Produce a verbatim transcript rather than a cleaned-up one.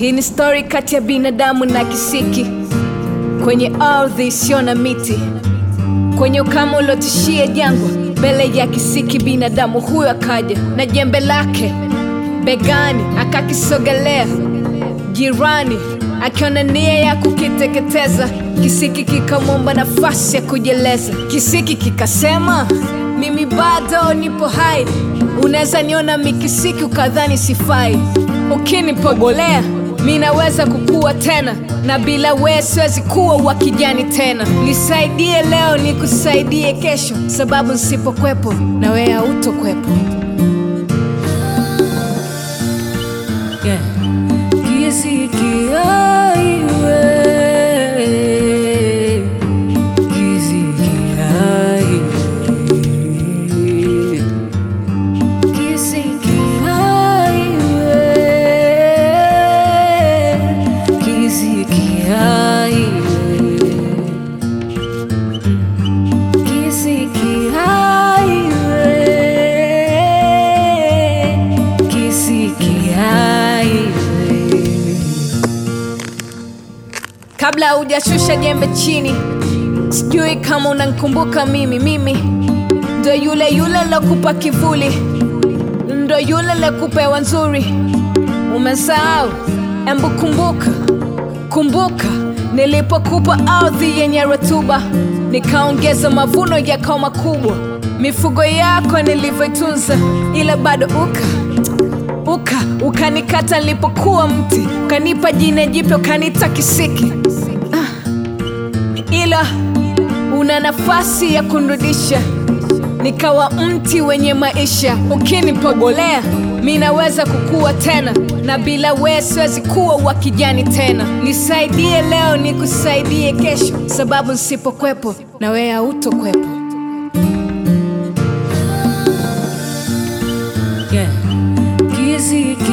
Hii ni story kati ya binadamu na kisiki, kwenye ardhi isiyo na miti, kwenye ukame uliotishia jangwa. Mbele ya kisiki binadamu huyo akaja na jembe lake begani, akakisogelea jirani, akiona nia ya kukiteketeza. Kisiki kikamwomba nafasi ya kujieleza. Kisiki kikasema, mimi bado nipo hai, unaweza niona mikisiki ukadhani sifai. Ukinipogolea mimi naweza kukua tena, na bila wewe siwezi kuwa wa kijani tena. Nisaidie leo nikusaidie kesho, sababu nisipokwepo na wewe hautokwepo. Yeah. Kisiki aiwe, kisiki aiwe, kisiki aiwe, kisiki aiwe, kisiki aiwe, kisiki aiwe. Kabla hujashusha jembe chini, sijui kama unanikumbuka mimi. Mimi ndo yule yule lokupa kivuli, ndo yule lokupewa nzuri. Umesahau? Embu kumbuka, kumbuka nilipokupa ardhi yenye rutuba, nikaongeza mavuno yakawa makubwa. Mifugo yako nilivyoitunza, ila bado uka Uka, ukanikata nilipokuwa mti, ukanipa jina jipya ukanita kisiki. Ah, ila una nafasi ya kunirudisha nikawa mti wenye maisha. Ukinipogolea mimi naweza kukua tena, na bila wewe siwezi kuwa wa kijani tena. Nisaidie leo nikusaidie kesho, sababu nisipokwepo na wewe hautokwepo. Yeah. Kisiki